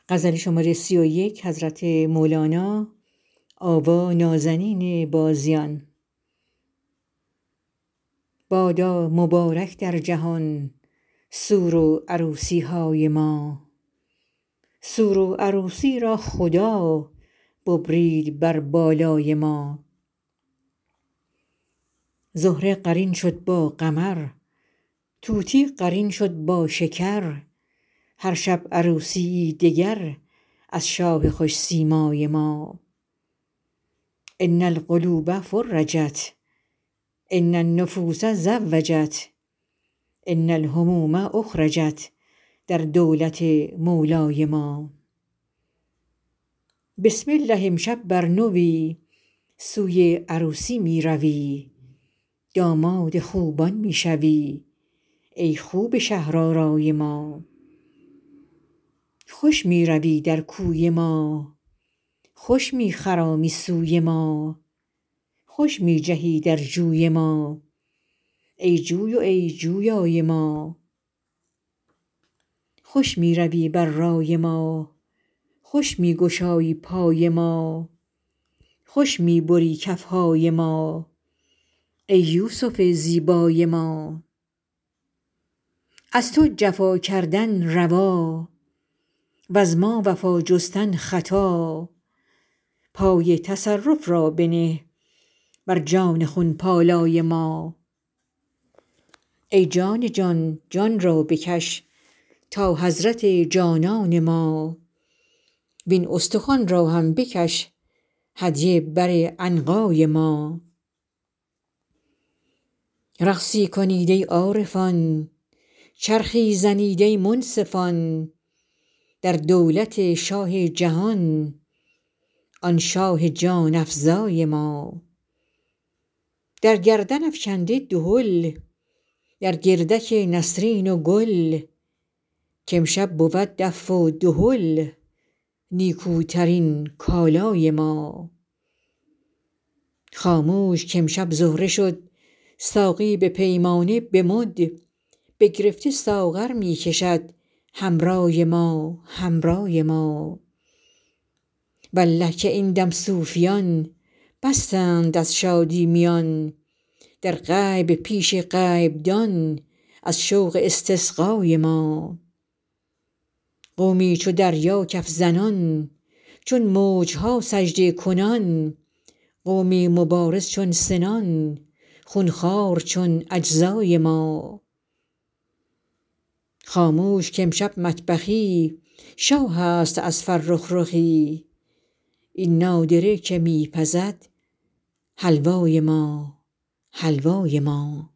بادا مبارک در جهان سور و عروسی های ما. سور و عروسی را خدا ببرید بر بالای ما. زهره قرین شد با قمر، طوطی قرین شد با شکر، هر شب عروسیی دگر از شاه خوش سیمای ما. ان القلوب فرجت، ان النفوس زوجت، ان الهموم اخرجت در دولت مولای ما. بسم الله امشب بر نوی سوی عروسی می روی، داماد خوبان می شوی ای خوب شهرآرای ما. خوش می روی در کوی ما، خوش می خرامی سوی ما، خوش می جهی در جوی ما ای جوی و ای جویای ما. خوش می روی بر رای ما، خوش می گشایی پای ما، خوش می بری کف های ما ای یوسف زیبای ما. از تو جفا کردن روا وز ما وفا جستن خطا، پای تصرف را بنه بر جان خون پالای ما. ای جان جان جان را بکش تا حضرت جانان ما، وین استخوان را هم بکش هدیه بر عنقای ما. رقصی کنید ای عارفان، چرخی زنید ای منصفان، در دولت شاه جهان آن شاه جان افزای ما. در گردن افکنده دهل در گردک نسرین و گل، کامشب بود دف و دهل نیکوترین کالای ما. خاموش کامشب زهره شد ساقی به پیمانه به مد، بگرفته ساغر می کشد حمرای ما حمرای ما. والله که این دم صوفیان بستند از شادی میان، در غیب پیش غیب دان از شوق استسقای ما. قومی چو دریا کف زنان چون موج ها سجده کنان، قومی مبارز چون سنان خون خوار چون اجزای ما. خاموش کامشب مطبخی شاه است از فرخ رخی، این نادره که می پزد حلوای ما حلوای ما.